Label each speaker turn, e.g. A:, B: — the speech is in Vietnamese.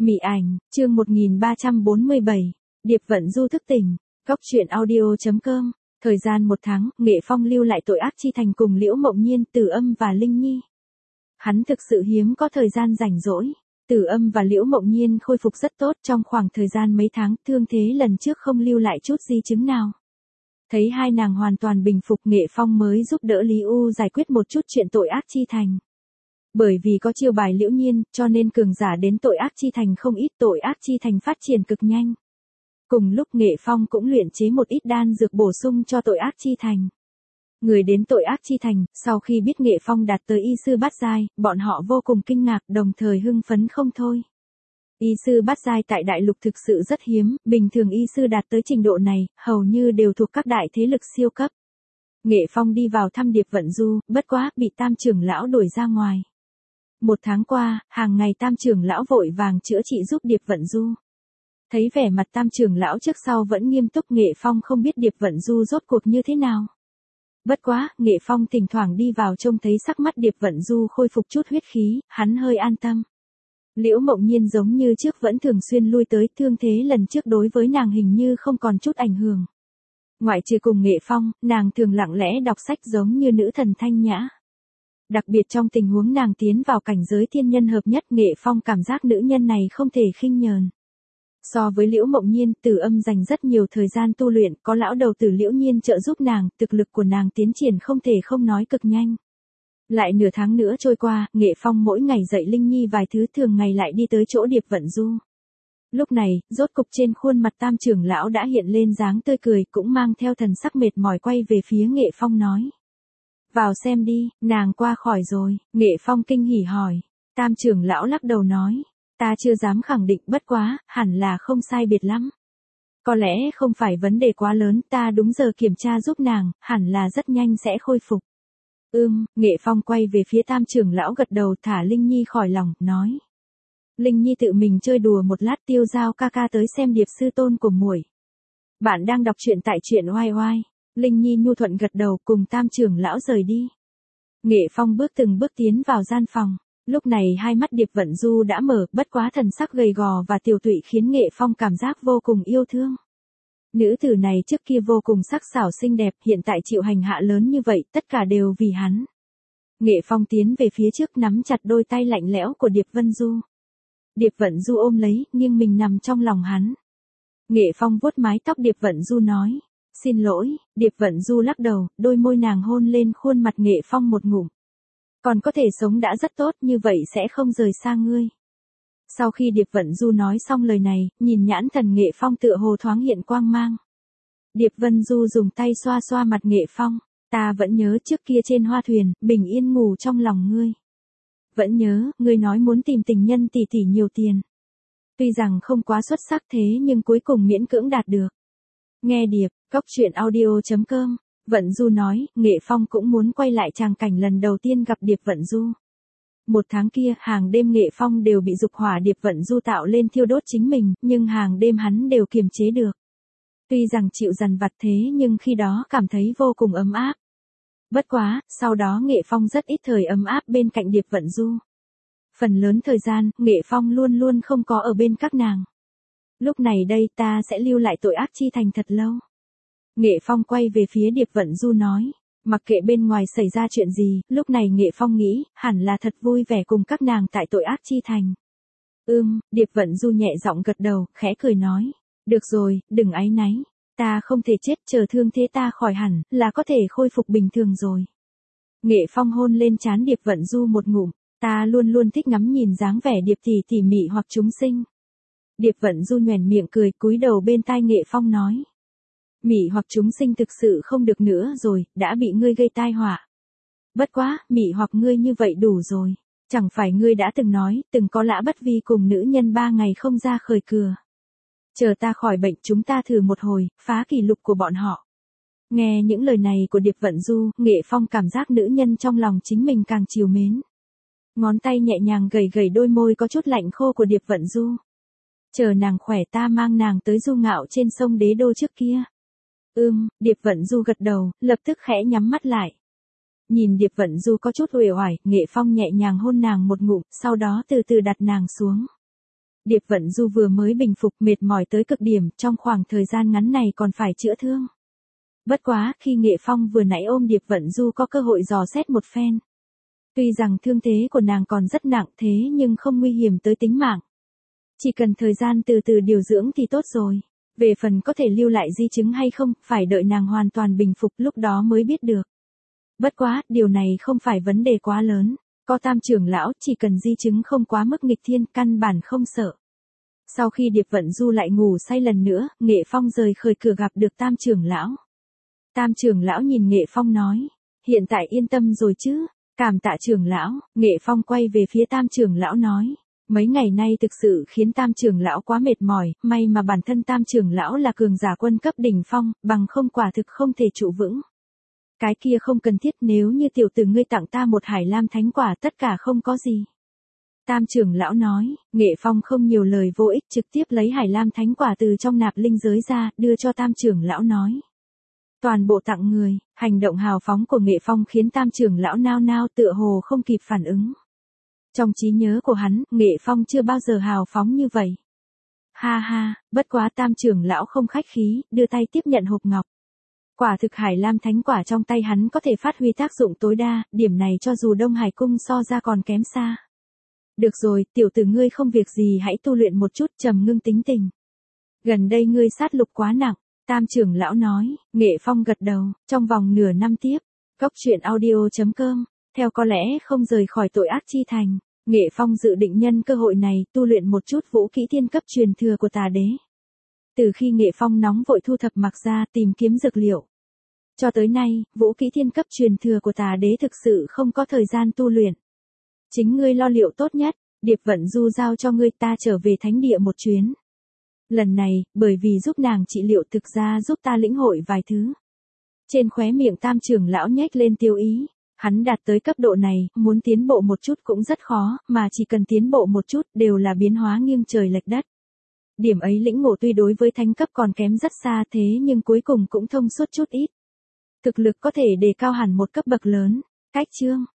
A: Mị ảnh, chương 1347, Điệp Vận Du thức tỉnh, Cóc truyện audio.com, thời gian 1 tháng, Nghệ Phong lưu lại tội ác chi thành cùng Liễu Mộng Nhiên, Tử Âm và Linh Nhi. Hắn thực sự hiếm có thời gian rảnh rỗi. Tử Âm và Liễu Mộng Nhiên khôi phục rất tốt trong khoảng thời gian mấy tháng, thương thế lần trước không lưu lại chút di chứng nào. Thấy hai nàng hoàn toàn bình phục, Nghệ Phong mới giúp đỡ Lý U giải quyết một chút chuyện tội ác chi thành. Bởi vì có chiêu bài Liễu Nhiên, cho nên cường giả đến tội ác chi thành không ít, tội ác chi thành phát triển cực nhanh. Cùng lúc Nghệ Phong cũng luyện chế một ít đan dược bổ sung cho tội ác chi thành. Người đến tội ác chi thành, sau khi biết Nghệ Phong đạt tới y sư bát giai, bọn họ vô cùng kinh ngạc, đồng thời hưng phấn không thôi. Y sư bát giai tại đại lục thực sự rất hiếm, bình thường y sư đạt tới trình độ này, hầu như đều thuộc các đại thế lực siêu cấp. Nghệ Phong đi vào thăm Điệp Vận Du, bất quá, bị Tam trưởng lão đuổi ra ngoài. 1 tháng qua, hàng ngày Tam trưởng lão vội vàng chữa trị giúp Điệp Vận Du. Thấy vẻ mặt Tam trưởng lão trước sau vẫn nghiêm túc, Nghệ Phong không biết Điệp Vận Du rốt cuộc như thế nào. Bất quá, Nghệ Phong thỉnh thoảng đi vào trông thấy sắc mắt Điệp Vận Du khôi phục chút huyết khí, hắn hơi an tâm. Liễu Mộng Nhiên giống như trước vẫn thường xuyên lui tới, thương thế lần trước đối với nàng hình như không còn chút ảnh hưởng. Ngoại trừ cùng Nghệ Phong, nàng thường lặng lẽ đọc sách giống như nữ thần thanh nhã. Đặc biệt trong tình huống nàng tiến vào cảnh giới thiên nhân hợp nhất, Nghệ Phong cảm giác nữ nhân này không thể khinh nhờn. So với Liễu Mộng Nhiên, Tử Âm dành rất nhiều thời gian tu luyện, có lão đầu tử Liễu Nhiên trợ giúp nàng, thực lực của nàng tiến triển không thể không nói cực nhanh. Lại nửa tháng nữa trôi qua, Nghệ Phong mỗi ngày dạy Linh Nhi vài thứ, thường ngày lại đi tới chỗ Điệp Vận Du. Lúc này, rốt cục trên khuôn mặt Tam trưởng lão đã hiện lên dáng tươi cười, cũng mang theo thần sắc mệt mỏi quay về phía Nghệ Phong nói. Vào xem đi, nàng qua khỏi rồi. Nghệ Phong kinh hỉ hỏi. Tam trưởng lão lắc đầu nói. Ta chưa dám khẳng định, bất quá, hẳn là không sai biệt lắm. Có lẽ không phải vấn đề quá lớn, ta đúng giờ kiểm tra giúp nàng, hẳn là rất nhanh sẽ khôi phục. Nghệ Phong quay về phía Tam trưởng lão gật đầu, thả Linh Nhi khỏi lòng, nói. Linh Nhi tự mình chơi đùa một lát, Tiêu Giao ca ca tới xem Điệp sư tôn của muội. Bạn đang đọc truyện tại truyện oai oai. Linh Nhi nhu thuận gật đầu, cùng Tam trưởng lão rời đi. Nghệ Phong bước từng bước tiến vào gian phòng. Lúc này hai mắt Điệp Vận Du đã mở, bất quá thần sắc gầy gò và tiều tụy khiến Nghệ Phong cảm giác vô cùng yêu thương. Nữ tử này trước kia vô cùng sắc sảo xinh đẹp, hiện tại chịu hành hạ lớn như vậy, tất cả đều vì hắn. Nghệ Phong tiến về phía trước, nắm chặt đôi tay lạnh lẽo của Điệp Vận Du. Điệp Vận Du ôm lấy, nghiêng mình nằm trong lòng hắn. Nghệ Phong vuốt mái tóc Điệp Vận Du nói. Xin lỗi. Điệp Vận Du lắc đầu, đôi môi nàng hôn lên khuôn mặt Nghệ Phong một ngụm. Còn có thể sống đã rất tốt, như vậy sẽ không rời xa ngươi. Sau khi Điệp Vận Du nói xong lời này, nhìn nhãn thần Nghệ Phong tựa hồ thoáng hiện quang mang. Điệp Vận Du dùng tay xoa xoa mặt Nghệ Phong. Ta vẫn nhớ trước kia trên hoa thuyền, bình yên ngủ trong lòng ngươi. Vẫn nhớ, ngươi nói muốn tìm tình nhân tỷ tỷ nhiều tiền. Tuy rằng không quá xuất sắc thế nhưng cuối cùng miễn cưỡng đạt được. Nghe Điệp, Cóc truyện audio.com, Vận Du nói, Nghệ Phong cũng muốn quay lại tràng cảnh lần đầu tiên gặp Điệp Vận Du. 1 tháng kia, hàng đêm Nghệ Phong đều bị dục hỏa Điệp Vận Du tạo lên thiêu đốt chính mình, nhưng hàng đêm hắn đều kiềm chế được. Tuy rằng chịu dằn vặt thế nhưng khi đó cảm thấy vô cùng ấm áp. Bất quá, sau đó Nghệ Phong rất ít thời ấm áp bên cạnh Điệp Vận Du. Phần lớn thời gian, Nghệ Phong luôn luôn không có ở bên các nàng. Lúc này đây ta sẽ lưu lại tội ác chi thành thật lâu. Nghệ Phong quay về phía Điệp Vận Du nói. Mặc kệ bên ngoài xảy ra chuyện gì, lúc này Nghệ Phong nghĩ, hẳn là thật vui vẻ cùng các nàng tại tội ác chi thành. Điệp Vận Du nhẹ giọng gật đầu, khẽ cười nói. Được rồi, đừng áy náy. Ta không thể chết, chờ thương thế ta khỏi hẳn, là có thể khôi phục bình thường rồi. Nghệ Phong hôn lên trán Điệp Vận Du một ngụm. Ta luôn luôn thích ngắm nhìn dáng vẻ Điệp tỷ tỉ mỉ hoặc chúng sinh. Điệp Vận Du nhoẻn miệng cười, cúi đầu bên tai Nghệ Phong nói. Mị hoặc chúng sinh thực sự không được nữa rồi, đã bị ngươi gây tai họa. Bất quá, mị hoặc ngươi như vậy đủ rồi. Chẳng phải ngươi đã từng nói, từng có Lã Bất Vi cùng nữ nhân 3 ngày không ra khởi cửa. Chờ ta khỏi bệnh chúng ta thử một hồi, phá kỷ lục của bọn họ. Nghe những lời này của Điệp Vận Du, Nghệ Phong cảm giác nữ nhân trong lòng chính mình càng trìu mến. Ngón tay nhẹ nhàng gẩy gẩy đôi môi có chút lạnh khô của Điệp Vận Du. Chờ nàng khỏe ta mang nàng tới du ngạo trên sông Đế Đô trước kia. Điệp Vận Du gật đầu, lập tức khẽ nhắm mắt lại. Nhìn Điệp Vận Du có chút uể oải, Nghệ Phong nhẹ nhàng hôn nàng một ngụm, sau đó từ từ đặt nàng xuống. Điệp Vận Du vừa mới bình phục mệt mỏi tới cực điểm, trong khoảng thời gian ngắn này còn phải chữa thương. Bất quá, khi Nghệ Phong vừa nãy ôm Điệp Vận Du có cơ hội dò xét một phen. Tuy rằng thương thế của nàng còn rất nặng thế nhưng không nguy hiểm tới tính mạng. Chỉ cần thời gian từ từ điều dưỡng thì tốt rồi. Về phần có thể lưu lại di chứng hay không, phải đợi nàng hoàn toàn bình phục lúc đó mới biết được. Bất quá, điều này không phải vấn đề quá lớn. Có Tam trưởng lão, chỉ cần di chứng không quá mức nghịch thiên, căn bản không sợ. Sau khi Điệp Vận Du lại ngủ say lần nữa, Nghệ Phong rời khỏi cửa gặp được Tam trưởng lão. Tam trưởng lão nhìn Nghệ Phong nói, hiện tại yên tâm rồi chứ? Cảm tạ trưởng lão. Nghệ Phong quay về phía Tam trưởng lão nói, mấy ngày nay thực sự khiến Tam trưởng lão quá mệt mỏi, may mà bản thân Tam trưởng lão là cường giả quân cấp đỉnh phong, bằng không quả thực không thể trụ vững. Cái kia không cần thiết, nếu như tiểu tử ngươi tặng ta một Hải Lam thánh quả tất cả không có gì. Tam trưởng lão nói, Nghệ Phong không nhiều lời vô ích, trực tiếp lấy Hải Lam thánh quả từ trong nạp linh giới ra, đưa cho Tam trưởng lão nói. Toàn bộ tặng người, hành động hào phóng của Nghệ Phong khiến Tam trưởng lão nao nao tựa hồ không kịp phản ứng. Trong trí nhớ của hắn, Nghệ Phong chưa bao giờ hào phóng như vậy. Ha ha, bất quá Tam trưởng lão không khách khí, đưa tay tiếp nhận hộp ngọc. Quả thực Hải Lam thánh quả trong tay hắn có thể phát huy tác dụng tối đa, điểm này cho dù Đông Hải cung so ra còn kém xa. Được rồi, tiểu tử ngươi không việc gì hãy tu luyện một chút, trầm ngưng tính tình. Gần đây ngươi sát lục quá nặng, Tam trưởng lão nói. Nghệ Phong gật đầu, trong vòng nửa năm tiếp. Góc truyện audio.com, theo có lẽ không rời khỏi tội ác chi thành, Nghệ Phong dự định nhân cơ hội này tu luyện một chút vũ kỹ thiên cấp truyền thừa của Tà Đế. Từ khi Nghệ Phong nóng vội thu thập mặc ra tìm kiếm dược liệu, cho tới nay, vũ kỹ thiên cấp truyền thừa của Tà Đế thực sự không có thời gian tu luyện. Chính ngươi lo liệu tốt nhất, Điệp Vận Du giao cho ngươi, ta trở về thánh địa một chuyến. Lần này, bởi vì giúp nàng trị liệu thực ra giúp ta lĩnh hội vài thứ. Trên khóe miệng Tam trưởng lão nhếch lên tiêu ý, hắn đạt tới cấp độ này, muốn tiến bộ một chút cũng rất khó, mà chỉ cần tiến bộ một chút đều là biến hóa nghiêng trời lệch đất. Điểm ấy lĩnh ngộ tuy đối với thánh cấp còn kém rất xa thế nhưng cuối cùng cũng thông suốt chút ít. Thực lực có thể đề cao hẳn một cấp bậc lớn. Cách chương